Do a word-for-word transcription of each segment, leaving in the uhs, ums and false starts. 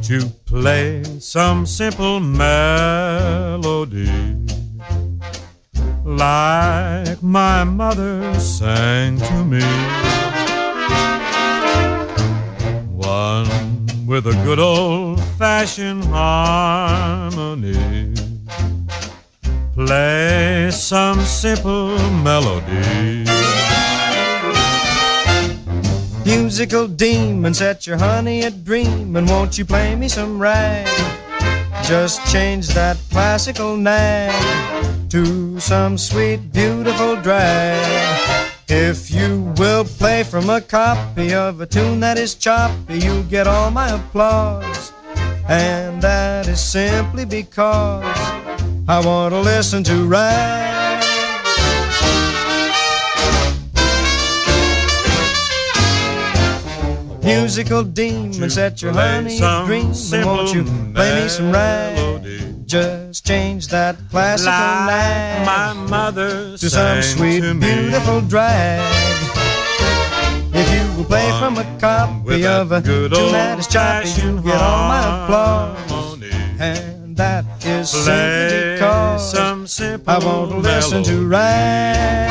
to play some simple melody like my mother sang to me. One with a good old-fashioned harmony. Play some simple melody. Musical demon, set your honey a dreamin'. Won't you play me some rag? Just change that classical nag to some sweet, beautiful drag. If you will play from a copy of a tune that is choppy, you'll get all my applause. And that is simply because I want to listen to rag. Musical demon, set your honey a dream. Won't you play me some rag? Just change that classical like nag my mother to some sweet, beautiful drag. If you will play from a copy of a tune that is choppy, you get all my applause. And that is simply because some simple I want to listen melody. to rag.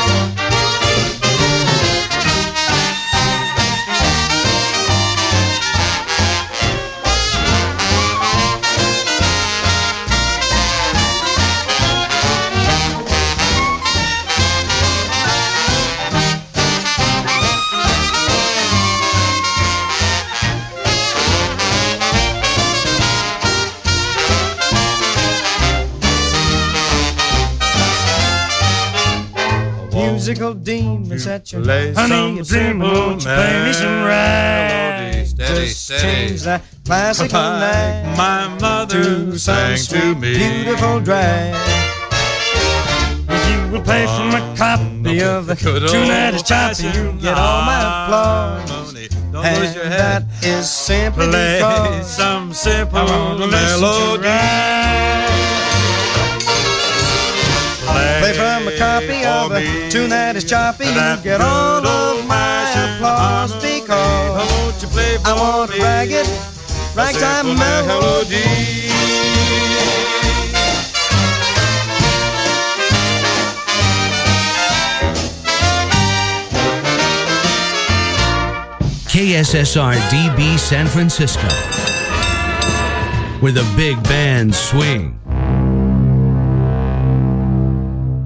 Musical demon, set your honey a dream. Won't you play me some rag? Steady, Just steady. change that classical nag my mother to some sang to sweet, me. beautiful drag. If you will play from a copy of the tune that is choppy, you get all my applause. Don't And lose your head. that is simply Play because some simple I want to listen to melody. rag. Play from a copy of a tune that is choppy, you get all of my applause because Won't you play for I want me to rag it, ragtime melody. K S S R D B San Francisco, where the big bands swing.